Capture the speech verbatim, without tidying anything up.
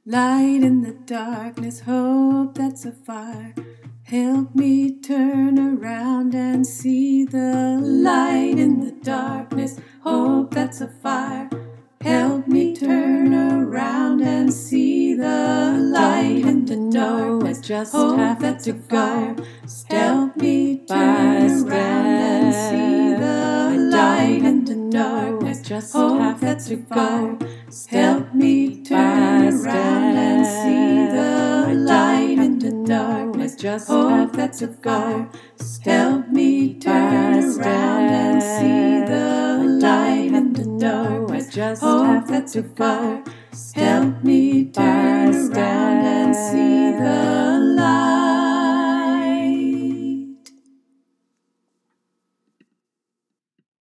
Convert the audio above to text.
Light in the darkness, hope that's a fire. Help me turn around and see the light in the darkness, hope that's a fire. Help me turn around and see the light in the darkness, just hope have that's to a fire. go Help me turn around and see the light in the darkness, just hope have that's to a fire. go Help me turn around and see the light in the darkness, just hope have that's a to fire. go Help me turn around and see the light in the darkness, just hope have that's to a fire. go Help me turn around and see the